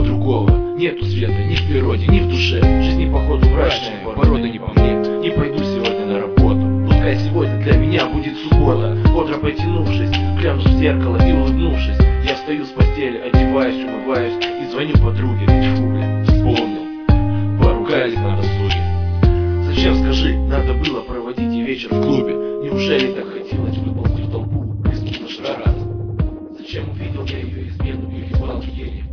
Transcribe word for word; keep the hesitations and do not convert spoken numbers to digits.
другого. Нету света ни в природе, ни в душе. Жизни походу мрачная, порода не по мне. Не пойду сегодня на работу. Пускай сегодня для меня будет суббота. Бодро потянувшись, глянув в зеркало и улыбнувшись, я встаю с постели, одеваюсь, умываюсь и звоню подруге. Тьфу, бля, вспомнил, поругались на досуге. Зачем, скажи, надо было проводить и вечер в клубе? Неужели так хотелось выполнить в толпу, рискнуть наш раз? Зачем увидел я ее измену и ебал ей?